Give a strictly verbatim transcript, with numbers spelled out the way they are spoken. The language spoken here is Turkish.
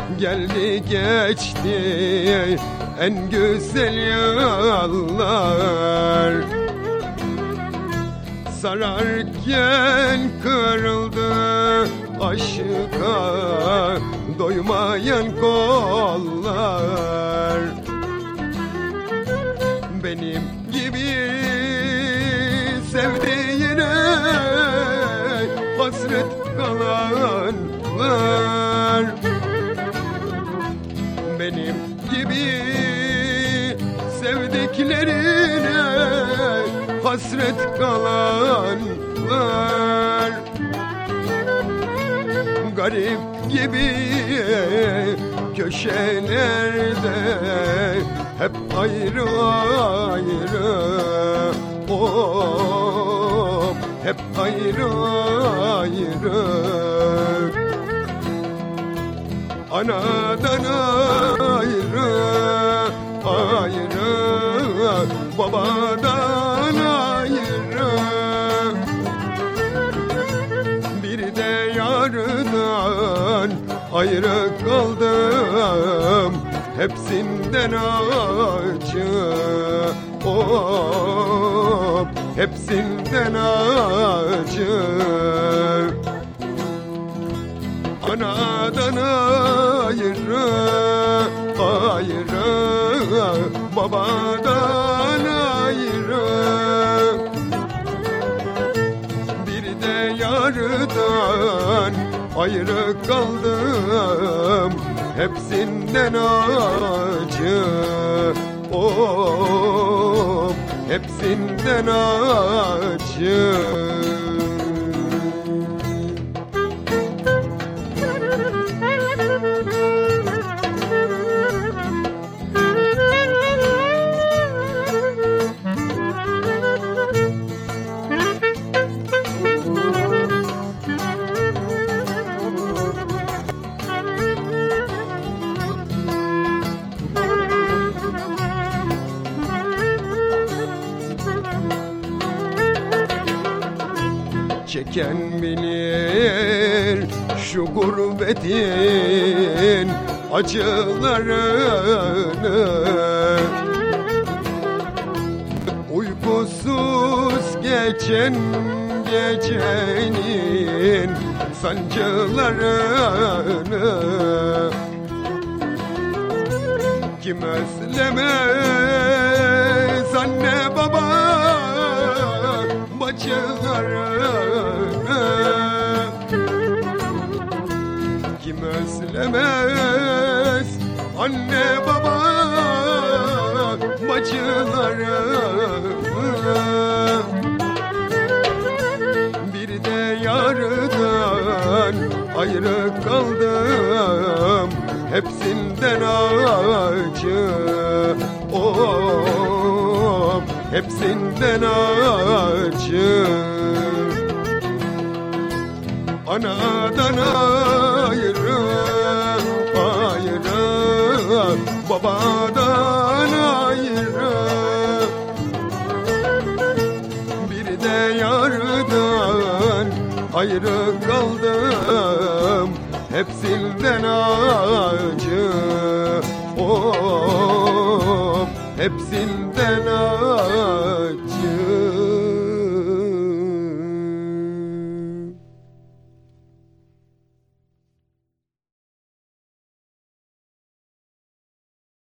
geldi geçti en güzel yıllar. Sararken kırıldı aşka doymayan kollar. Benim gibi sevdiğine hasret kalanlar, benim gibi sevdiklerine hasret kalanlar, garip gibi köşelerde hep ayrı ayrı, oh, hep ayrı ayrı. Anadan ayrı ayrı, babadan ayrı, bir de yarından ayrı kaldım, hepsinden acı, oh, hepsinden acı. Anadan ayrı ayrı, babadan ayrı, bir de yardan ayrı kaldım, hepsinden acı, oh, hepsinden acı. Çeken bilir şu gurbetin acılarını, uykusuz geçen gecenin sancılarını. Kim özlemez anne baba bacılarını, kim özlemez anne baba bacılarını, bir de yardan ayrı kaldım, hepsinden acı, oh, hepsinden acı. Anadan ayrı ayrı, babadan ayrı, bir de yardan ayrı kaldım, hepsinden acı, oh, hepsinden acı.